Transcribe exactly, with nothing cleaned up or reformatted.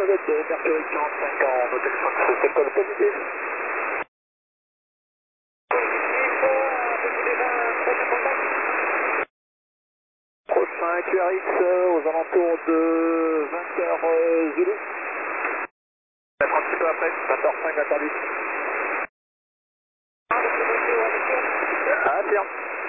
kilomètres de Mercury quarante-cinq en hôtel cinq, c'est école positive. Prochain Q R X euh, aux alentours de vingt heures euh, Zulu. Peut-être un petit peu après, vingt heures cinq, vingt heures dix. Ah, tiens.